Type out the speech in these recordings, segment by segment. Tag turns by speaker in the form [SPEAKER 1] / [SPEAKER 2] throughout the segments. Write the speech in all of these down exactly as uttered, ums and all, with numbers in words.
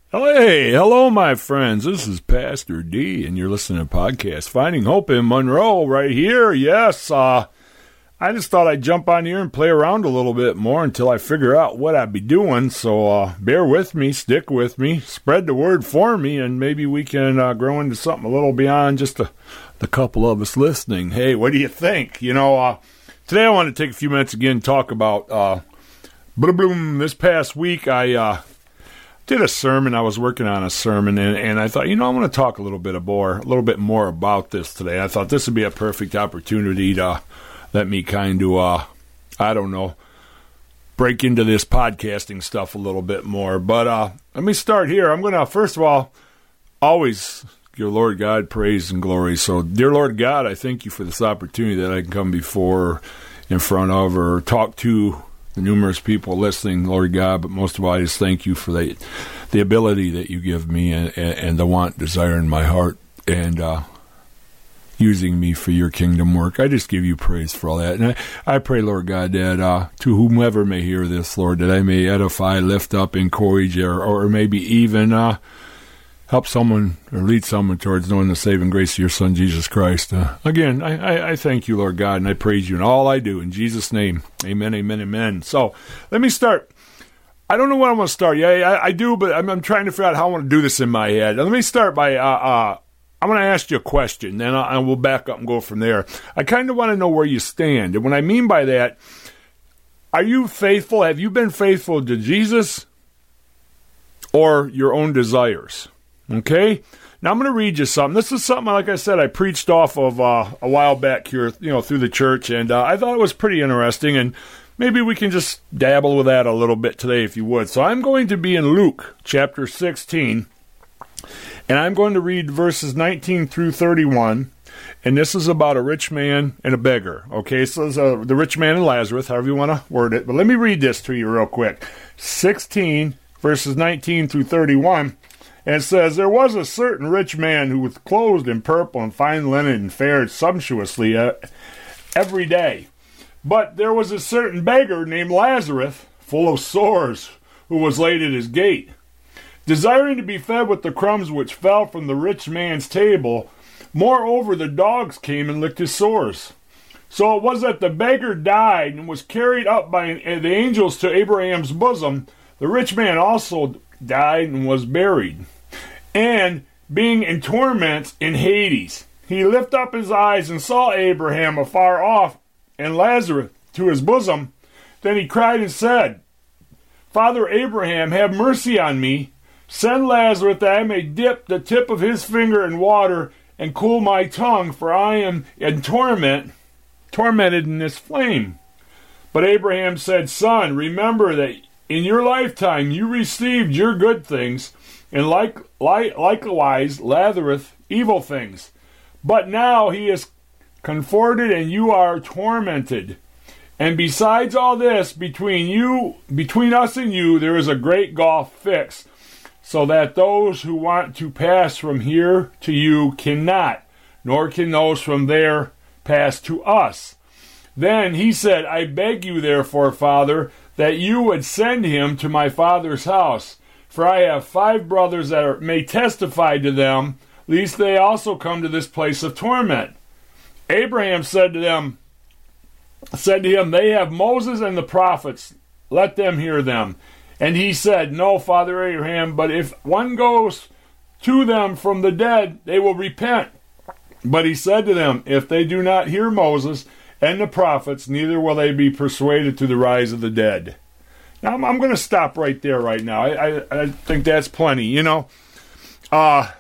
[SPEAKER 1] Hey, hello, my friends. This is Pastor D, and you're listening to podcast Finding Hope in Monroe right here. Yes, uh, I just thought I'd jump on here and play around a little bit more until I figure out what I'd be doing. So uh, bear with me, stick with me, spread the word for me, and maybe we can uh, grow into something a little beyond just a, the couple of us listening. Hey, what do you think? You know, uh, today I want to take a few minutes again and talk about uh, blah, blah, blah. This past week I... Uh, did a sermon. I was working on a sermon, and, and I thought, you know, I want to talk a little bit more, a little bit more about this today. I thought this would be a perfect opportunity to let me kind of, uh, I don't know, break into this podcasting stuff a little bit more. But uh, let me start here. I'm going to, first of all, always give Lord God praise and glory. So, dear Lord God, I thank you for this opportunity that I can come before, in front of, or talk to the numerous people listening, Lord God, but most of all, I just thank you for the, the ability that you give me and, and, and the want, desire in my heart, and uh, using me for your kingdom work. I just give you praise for all that. And I, I pray, Lord God, that uh, to whomever may hear this, Lord, that I may edify, lift up, encourage, or, or maybe even uh, help someone or lead someone towards knowing the saving grace of your Son, Jesus Christ. Uh, again, I, I, I thank you, Lord God, and I praise you in all I do. In Jesus' name, amen, amen, amen. So let me start. I don't know when I want to start. Yeah, I, I do, but I'm, I'm trying to figure out how I want to do this in my head. Let me start by, uh, uh, I'm going to ask you a question, then I, I will back up and go from there. I kind of want to know where you stand. And what I mean by that, are you faithful? Have you been faithful to Jesus or your own desires? Okay, now I'm going to read you something. This is something, like I said, I preached off of uh, a while back here, you know, through the church, and uh, I thought it was pretty interesting, and maybe we can just dabble with that a little bit today, if you would. So I'm going to be in Luke chapter sixteen, and I'm going to read verses nineteen through thirty-one, and this is about a rich man and a beggar. Okay, so it's uh, the rich man and Lazarus, however you want to word it, but let me read this to you real quick. sixteen, verses nineteen through thirty-one. And it says, there was a certain rich man who was clothed in purple and fine linen and fared sumptuously uh, every day. But there was a certain beggar named Lazarus, full of sores, who was laid at his gate. Desiring to be fed with the crumbs which fell from the rich man's table, moreover the dogs came and licked his sores. So it was that the beggar died and was carried up by the angels to Abraham's bosom. The rich man also died and was buried. And being in torments in Hades, he lifted up his eyes and saw Abraham afar off and Lazarus to his bosom. Then he cried and said, Father Abraham, have mercy on me. Send Lazarus that I may dip the tip of his finger in water and cool my tongue, for I am in torment, tormented in this flame. But Abraham said, Son, remember that in your lifetime you received your good things, and like, like likewise Lazarus evil things. But now he is comforted, and you are tormented. And besides all this, between you, between us and you, there is a great gulf fixed, so that those who want to pass from here to you cannot, nor can those from there pass to us. Then he said, I beg you therefore, Father, that you would send him to my father's house. For I have five brothers that are, may testify to them, lest they also come to this place of torment. Abraham said to them, said to him, They have Moses and the prophets, let them hear them. And he said, No, Father Abraham, but if one goes to them from the dead, they will repent. But he said to them, If they do not hear Moses and the prophets, neither will they be persuaded to the rise of the dead. Now, I'm, I'm going to stop right there right now. I, I, I think that's plenty, you know. Uh,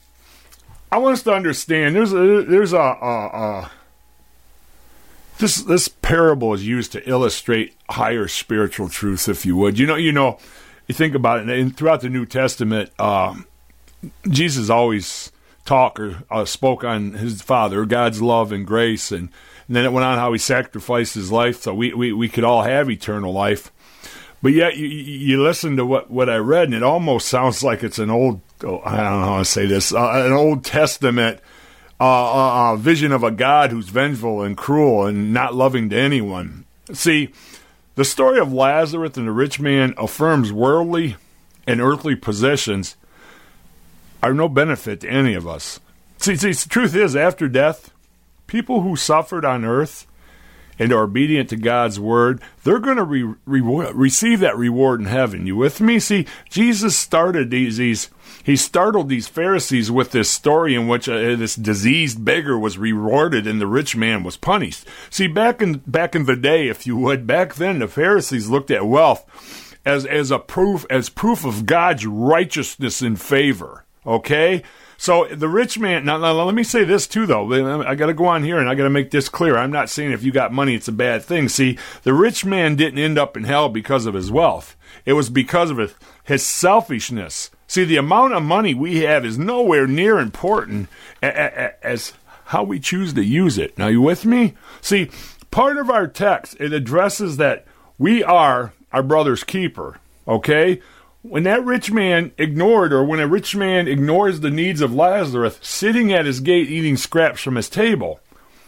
[SPEAKER 1] I want us to understand, there's a, there's a, a, a this this parable is used to illustrate higher spiritual truths, if you would. You know, you know, you think about it, and throughout the New Testament, um, Jesus always talked or uh, spoke on his Father, God's love and grace, and, and then it went on how he sacrificed his life so we, we, we could all have eternal life. But yet, you, you listen to what, what I read, and it almost sounds like it's an old, oh, I don't know how to say this, uh, an Old Testament uh, uh, vision of a God who's vengeful and cruel and not loving to anyone. See, the story of Lazarus and the rich man affirms worldly and earthly possessions are no benefit to any of us. See, see, the truth is, after death, people who suffered on earth and are obedient to God's word, they're going to re- re- receive that reward in heaven. You with me? See, Jesus started these, these he startled these Pharisees with this story in which uh, this diseased beggar was rewarded and the rich man was punished. See, back in back in the day, if you would, back then the Pharisees looked at wealth as as a proof as proof of God's righteousness and favor. Okay? So the rich man, now, now let me say this too, though. I got to go on here and I got to make this clear. I'm not saying if you got money, it's a bad thing. See, the rich man didn't end up in hell because of his wealth. It was because of his, his selfishness. See, the amount of money we have is nowhere near important as how we choose to use it. Now, you with me? See, part of our text, it addresses that we are our brother's keeper, okay? When that rich man ignored, or when a rich man ignores the needs of Lazarus, sitting at his gate eating scraps from his table,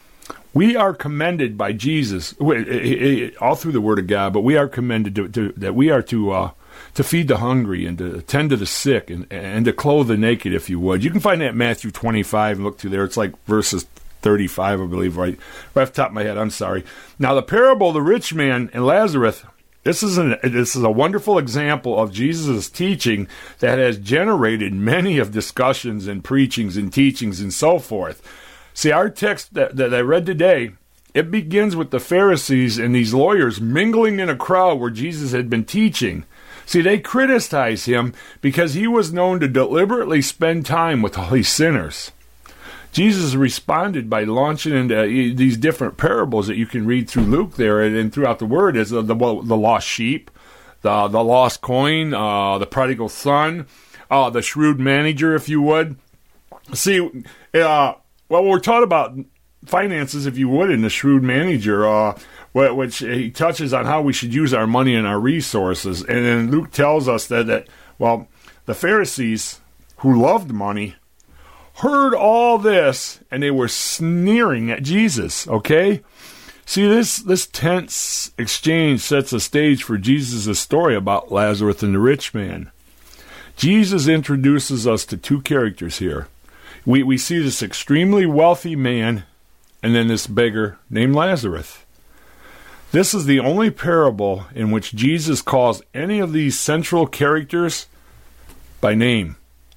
[SPEAKER 1] we are commended by Jesus, all through the Word of God, but we are commended to, to that we are to uh, to feed the hungry and to tend to the sick and, and to clothe the naked, if you would. You can find that in Matthew twenty-five and look through there. It's like verses thirty-five, I believe, right, right off the top of my head. I'm sorry. Now, the parable of the rich man and Lazarus, This is, an, this is a wonderful example of Jesus' teaching that has generated many of discussions and preachings and teachings and so forth. See, our text that, that I read today, it begins with the Pharisees and these lawyers mingling in a crowd where Jesus had been teaching. See, they criticized him because he was known to deliberately spend time with all these sinners. Jesus responded by launching into these different parables that you can read through Luke there and throughout the Word, as the, the, the lost sheep, the, the lost coin, uh, the prodigal son, uh, the shrewd manager, if you would. See, uh, well, we're taught about finances, if you would, in the shrewd manager, uh, which he touches on how we should use our money and our resources. And then Luke tells us that, that well, the Pharisees who loved money heard all this, and they were sneering at Jesus, okay? See, this, this tense exchange sets a stage for Jesus' story about Lazarus and the rich man. Jesus introduces us to two characters here. We, we see this extremely wealthy man and then this beggar named Lazarus. This is the only parable in which Jesus calls any of these central characters by name.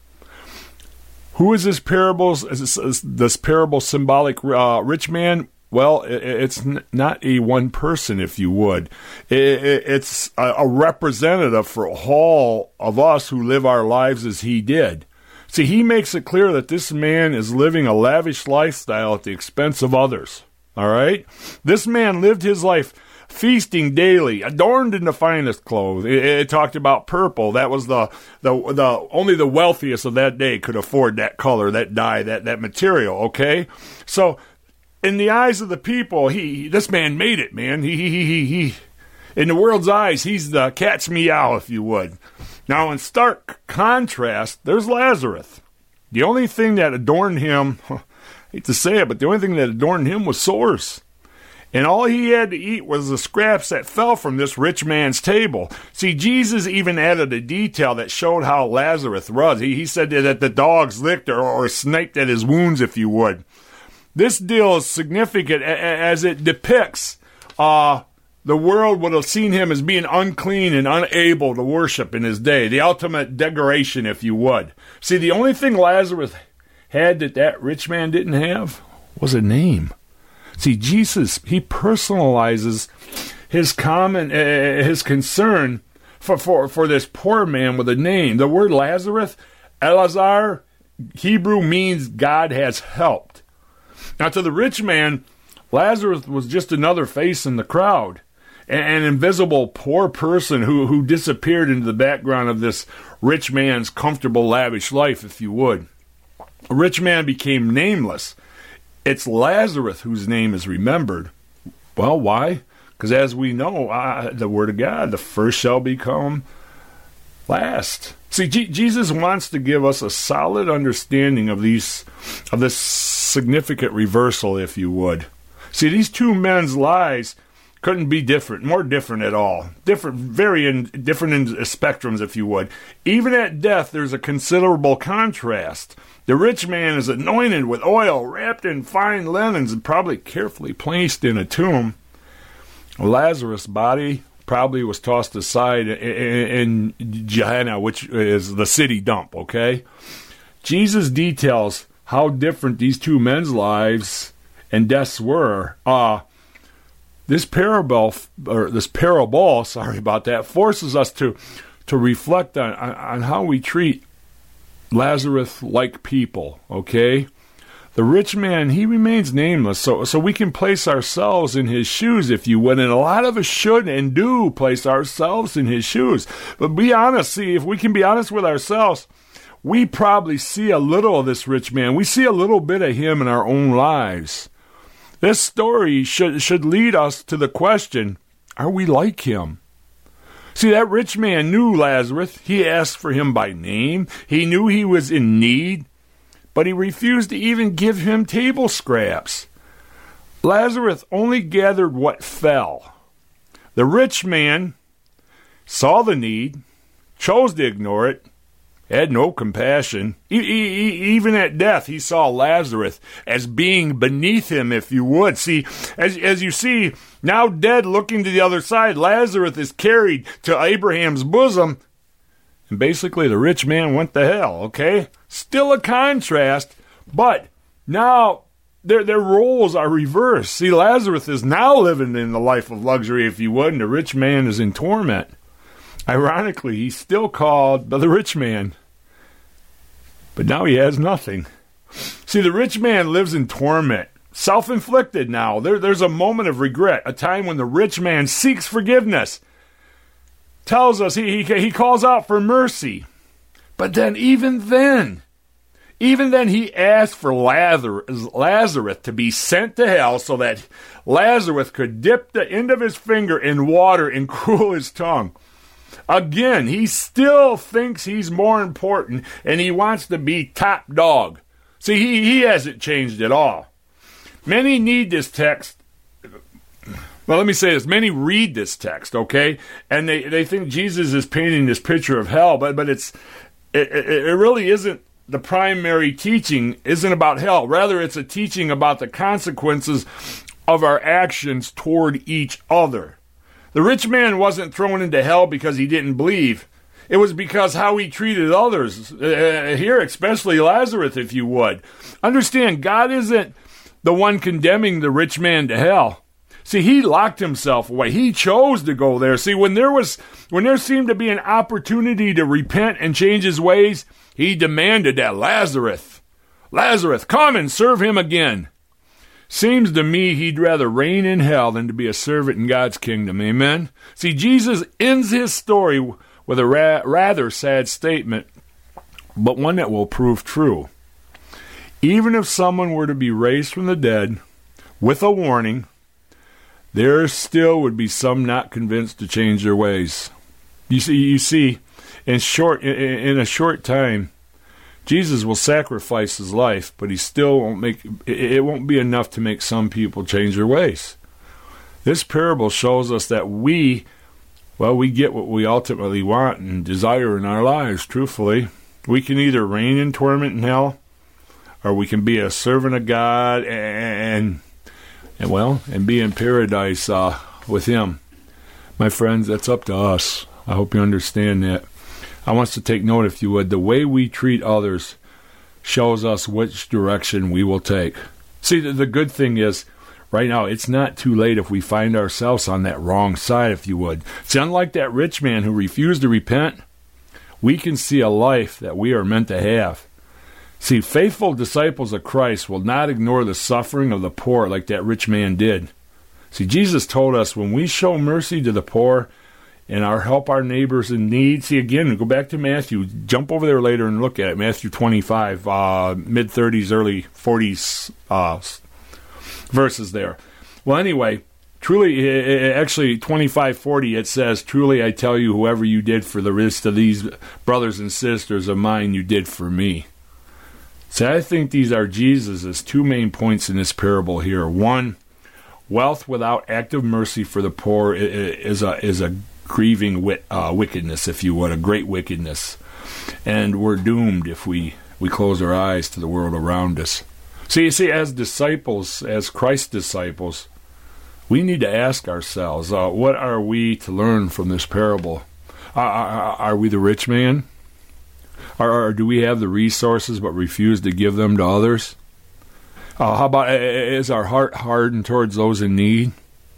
[SPEAKER 1] Who is this parable? Is this, is this parable symbolic uh, rich man? Well, it, it's n- not a one person, if you would. It, it, it's a, a representative for all of us who live our lives as he did. See, he makes it clear that this man is living a lavish lifestyle at the expense of others. All right? This man lived his life feasting daily, adorned in the finest clothes. It, it talked about purple. That was the, the the only the wealthiest of that day could afford that color, that dye, that, that material, okay? So, in the eyes of the people, he this man made it, man. He, he, he, he, he. In the world's eyes, he's the cat's meow, if you would. Now, in stark contrast, there's Lazarus. The only thing that adorned him, I hate to say it, but the only thing that adorned him was sores. And all he had to eat was the scraps that fell from this rich man's table. See, Jesus even added a detail that showed how Lazarus was. He, he said that the dogs licked or, or sniped at his wounds, if you would. This deal is significant as it depicts uh, the world would have seen him as being unclean and unable to worship in his day. The ultimate degradation, if you would. See, the only thing Lazarus had that that rich man didn't have was a name. See, Jesus, he personalizes his common, uh, his concern for, for, for this poor man with a name. The word Lazarus, Elazar, Hebrew means God has helped. Now, to the rich man, Lazarus was just another face in the crowd, an invisible poor person who, who disappeared into the background of this rich man's comfortable, lavish life, if you would. A rich man became nameless. It's Lazarus whose name is remembered. Well, why? Because as we know, uh, the Word of God, the first shall become last. See, G- Jesus wants to give us a solid understanding of these, of this significant reversal, if you would. See, these two men's lives couldn't be different, more different at all. Different, very in, different in spectrums, if you would. Even at death, there's a considerable contrast. The rich man is anointed with oil, wrapped in fine linens, and probably carefully placed in a tomb. Lazarus' body probably was tossed aside in, in Gehenna, which is the city dump, okay? Jesus details how different these two men's lives and deaths were. Uh, this parable, or this parable, sorry about that, forces us to, to reflect on, on, on how we treat Lazarus-like people, okay? The rich man, he remains nameless, so so we can place ourselves in his shoes, if you would, and a lot of us should and do place ourselves in his shoes. But be honest, see, if we can be honest with ourselves, we probably see a little of this rich man. We see a little bit of him in our own lives. This story should should lead us to the question, are we like him? See, that rich man knew Lazarus. He asked for him by name. He knew he was in need, but he refused to even give him table scraps. Lazarus only gathered what fell. The rich man saw the need, chose to ignore it, had no compassion. E- e- even at death, he saw Lazarus as being beneath him, if you would. See, as, as you see, now dead, looking to the other side, Lazarus is carried to Abraham's bosom, and basically the rich man went to hell, okay? Still a contrast, but now their their roles are reversed. See, Lazarus is now living in the life of luxury, if you would, and the rich man is in torment. Ironically, he's still called the rich man, but now he has nothing. See, the rich man lives in torment, self-inflicted now. There, there's a moment of regret, a time when the rich man seeks forgiveness, tells us he, he, he calls out for mercy. But then even then, even then he asked for Lazarus, Lazarus to be sent to hell so that Lazarus could dip the end of his finger in water and cool his tongue. Again, he still thinks he's more important and he wants to be top dog. See, he, he hasn't changed at all. Many need this text. Well, let me say this. Many read this text, okay? And they, they think Jesus is painting this picture of hell, but, but it's it, it, it really isn't. The primary teaching isn't about hell. Rather, it's a teaching about the consequences of our actions toward each other. The rich man wasn't thrown into hell because he didn't believe. It was because how he treated others. Uh, here, especially Lazarus, if you would. Understand, God isn't the one condemning the rich man to hell. See, he locked himself away. He chose to go there. See, when there was, when there seemed to be an opportunity to repent and change his ways, he demanded that Lazarus, Lazarus, come and serve him again. Seems to me he'd rather reign in hell than to be a servant in God's kingdom. Amen? See, Jesus ends his story with a ra- rather sad statement, but one that will prove true. Even if someone were to be raised from the dead with a warning, there still would be some not convinced to change their ways. You see, you see, in short, in, in a short time, Jesus will sacrifice his life, but he still won't make. It won't be enough to make some people change their ways. This parable shows us that we, well, we get what we ultimately want and desire in our lives. Truthfully, we can either reign in torment in hell, or we can be a servant of God and. And well, and be in paradise uh, with him. My friends, that's up to us. I hope you understand that. I want us to take note, if you would. The way we treat others shows us which direction we will take. See, the, the good thing is, right now, it's not too late if we find ourselves on that wrong side, if you would. See, unlike that rich man who refused to repent, we can see a life that we are meant to have. See, faithful disciples of Christ will not ignore the suffering of the poor like that rich man did. See, Jesus told us when we show mercy to the poor and our help our neighbors in need. See, again, go back to Matthew. Jump over there later and look at it. Matthew twenty-five, uh, mid-thirties, early forties uh, verses there. Well, anyway, truly, actually, twenty-five forty, it says, "Truly I tell you, whoever you did for the least of these brothers and sisters of mine, you did for me." See, I think these are Jesus' two main points in this parable here. One, Wealth without active mercy for the poor is a is a grieving wit, uh, wickedness, if you would, a great wickedness. And we're doomed if we, we close our eyes to the world around us. See, you see, as disciples, as Christ's disciples, we need to ask ourselves, uh, what are we to learn from this parable? Uh, are, are we the rich man? Or, or do we have the resources but refuse to give them to others? Uh, how about, is our heart hardened towards those in need?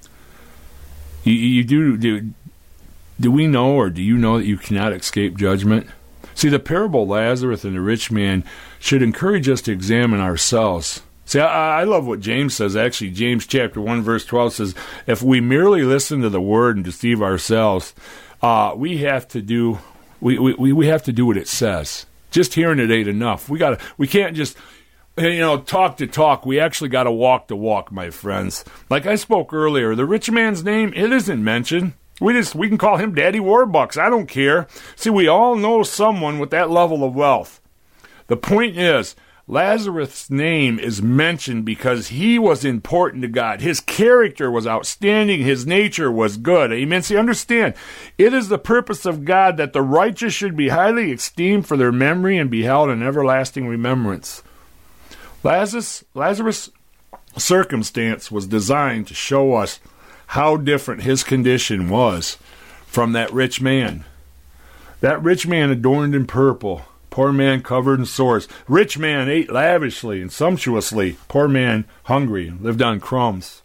[SPEAKER 1] You, you do, do, do we know, or do you know that you cannot escape judgment? See, the parable of Lazarus and the rich man should encourage us to examine ourselves. See, I, I love what James says. Actually, James chapter one, verse twelve says, if we merely listen to the word and deceive ourselves, uh, we have to do we, we, we have to do what it says. Just hearing it ain't enough. We gotta we can't just you know talk to talk. We actually got to walk the walk, my friends. Like I spoke earlier, the rich man's name, it isn't mentioned. We just we can call him Daddy Warbucks. I don't care. See, we all know someone with that level of wealth. The point is, Lazarus' name is mentioned because he was important to God. His character was outstanding. His nature was good. Amen. See, understand, it is the purpose of God that the righteous should be highly esteemed for their memory and be held in everlasting remembrance. Lazarus, Lazarus' circumstance was designed to show us how different his condition was from that rich man. That rich man adorned in purple, poor man covered in sores. Rich man ate lavishly and sumptuously. Poor man hungry and lived on crumbs.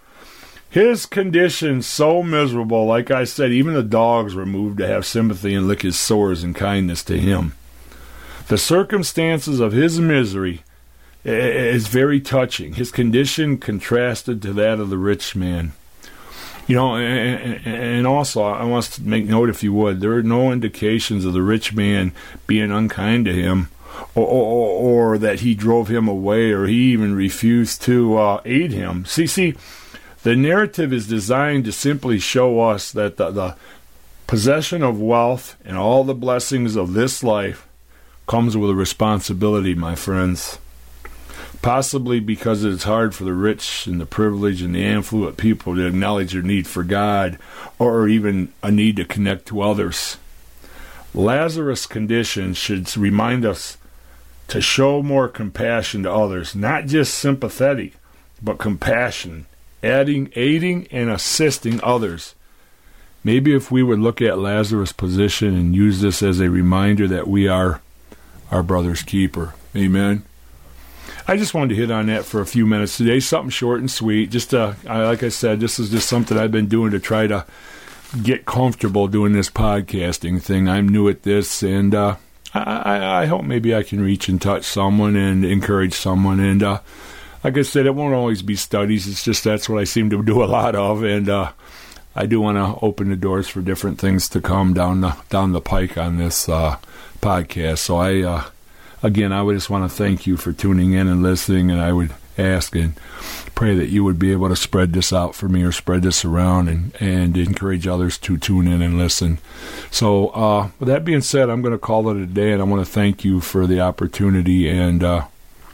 [SPEAKER 1] His condition so miserable, like I said, even the dogs were moved to have sympathy and lick his sores in kindness to him. The circumstances of his misery is very touching. His condition contrasted to that of the rich man. You know, and, and also, I want to make note, if you would, there are no indications of the rich man being unkind to him, or, or, or that he drove him away, or he even refused to uh, aid him. See, see, the narrative is designed to simply show us that the, the possession of wealth and all the blessings of this life comes with a responsibility, my friends. Possibly because it's hard for the rich and the privileged and the affluent people to acknowledge their need for God, or even a need to connect to others. Lazarus' condition should remind us to show more compassion to others, not just sympathetic, but compassion, adding, aiding and assisting others. Maybe if we would look at Lazarus' position and use this as a reminder that we are our brother's keeper. Amen. I just wanted to hit on that for a few minutes today, something short and sweet. Just uh, I, like I said, this is just something I've been doing to try to get comfortable doing this podcasting thing. I'm new at this, and uh, I, I, I hope maybe I can reach and touch someone and encourage someone. And uh, like I said, it won't always be studies. It's just that's what I seem to do a lot of, and uh, I do want to open the doors for different things to come down the down the pike on this uh, podcast. So I. Uh, Again, I would just want to thank you for tuning in and listening, and I would ask and pray that you would be able to spread this out for me, or spread this around, and, and encourage others to tune in and listen. So uh, with that being said, I'm going to call it a day, and I want to thank you for the opportunity, and uh,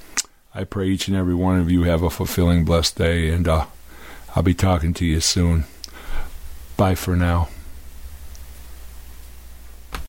[SPEAKER 1] I pray each and every one of you have a fulfilling, blessed day, and uh, I'll be talking to you soon. Bye for now.